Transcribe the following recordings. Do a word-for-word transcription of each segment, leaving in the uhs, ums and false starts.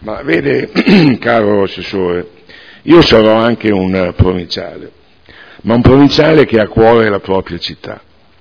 Ma vede, caro Assessore, io sarò anche un provinciale, ma un provinciale che ha a cuore la propria città.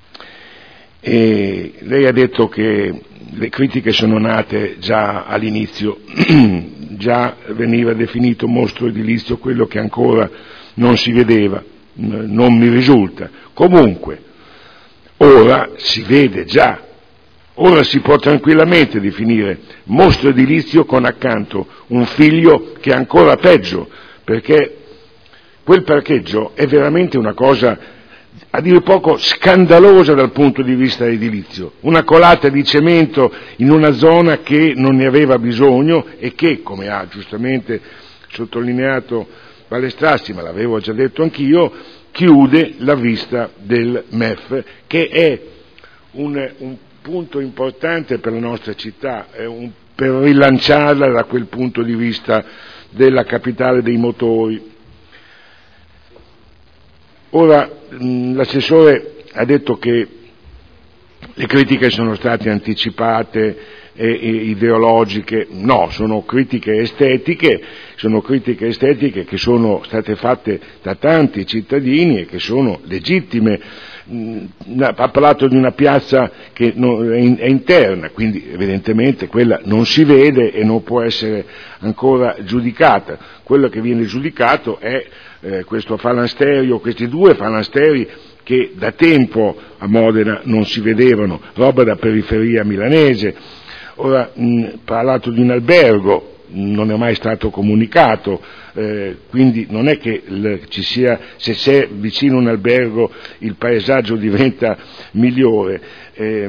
E lei ha detto che le critiche sono nate già all'inizio, già veniva definito mostro edilizio quello che ancora non si vedeva, non mi risulta. Comunque, ora si vede già. Ora si può tranquillamente definire mostro edilizio con accanto un figlio che è ancora peggio, perché quel parcheggio è veramente una cosa, a dire poco, scandalosa dal punto di vista edilizio. Una colata di cemento in una zona che non ne aveva bisogno e che, come ha giustamente sottolineato Balestrassi, ma l'avevo già detto anch'io, chiude la vista del M E F, che è un, un punto importante per la nostra città, è un, per rilanciarla da quel punto di vista della capitale dei motori. Ora, mh, l'assessore ha detto che le critiche sono state anticipate e, e ideologiche. No, sono critiche estetiche, sono critiche estetiche che sono state fatte da tanti cittadini e che sono legittime. Ha parlato di una piazza che è interna, quindi evidentemente quella non si vede e non può essere ancora giudicata. Quello che viene giudicato è eh, questo falansterio, questi due falansteri che da tempo a Modena non si vedevano, roba da periferia milanese. Ora, ha parlato di un albergo, non è mai stato comunicato, eh, quindi non è che l, ci sia, se c'è vicino un albergo il paesaggio diventa migliore. Eh,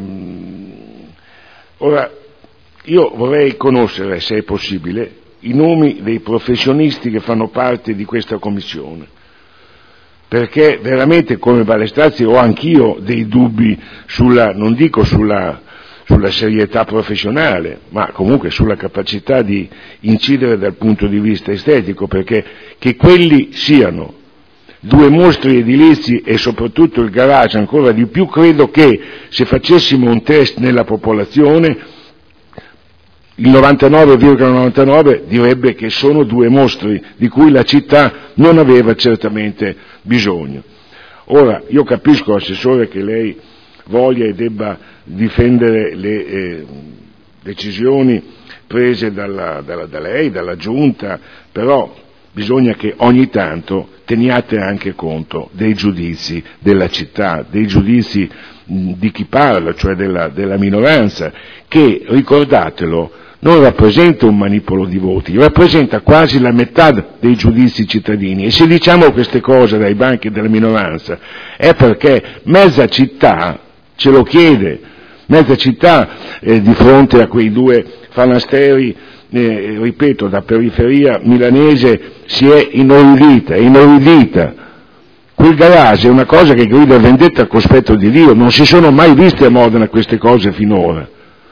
ora, io vorrei conoscere, se è possibile, i nomi dei professionisti che fanno parte di questa commissione, perché veramente, come Balestrazzi, ho anch'io dei dubbi sulla, non dico sulla sulla serietà professionale, ma comunque sulla capacità di incidere dal punto di vista estetico, perché che quelli siano due mostri edilizi e soprattutto il garage ancora di più, credo che se facessimo un test nella popolazione il novantanove virgola novantanove direbbe che sono due mostri di cui la città non aveva certamente bisogno. Ora, io capisco, Assessore, che lei voglia e debba difendere le eh, decisioni prese dalla, dalla, da lei, dalla Giunta, però bisogna che ogni tanto teniate anche conto dei giudizi della città, dei giudizi mh, di chi parla, cioè della, della minoranza, che, ricordatelo, non rappresenta un manipolo di voti, rappresenta quasi la metà dei giudizi cittadini. E se diciamo queste cose dai banchi della minoranza è perché mezza città ce lo chiede, mezza città eh, di fronte a quei due falasteri, eh, ripeto, da periferia milanese si è inorridita, inorridita. Quel garage è una cosa che grida vendetta al cospetto di Dio, non si sono mai viste a Modena queste cose finora.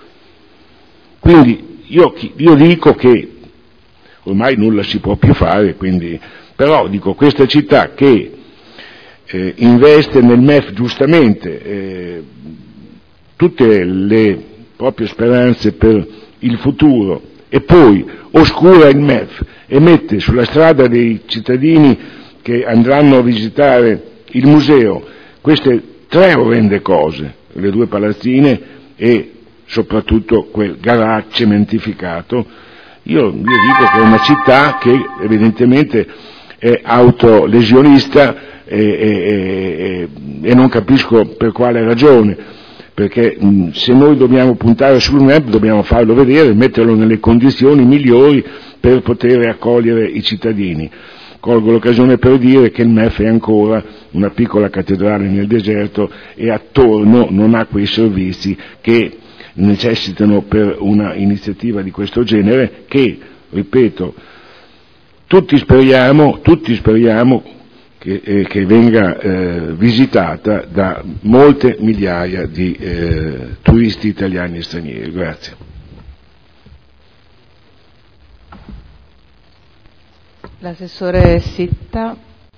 Quindi io, io dico che ormai nulla si può più fare, quindi, però dico, questa città che eh, investe nel M E F giustamente eh, tutte le proprie speranze per il futuro e poi oscura il M E F e mette sulla strada dei cittadini che andranno a visitare il museo queste tre orrende cose, le due palazzine e soprattutto quel garage cementificato, io, io dico che è una città che evidentemente è autolesionista e, e, e, e non capisco per quale ragione, perché mh, se noi dobbiamo puntare sul M E F dobbiamo farlo vedere, metterlo nelle condizioni migliori per poter accogliere i cittadini. Colgo l'occasione per dire che il M E F è ancora una piccola cattedrale nel deserto e attorno non ha quei servizi che necessitano per una iniziativa di questo genere che, ripeto, tutti speriamo, tutti speriamo che, eh, che venga eh, visitata da molte migliaia di eh, turisti italiani e stranieri. Grazie. L'assessore Sitta.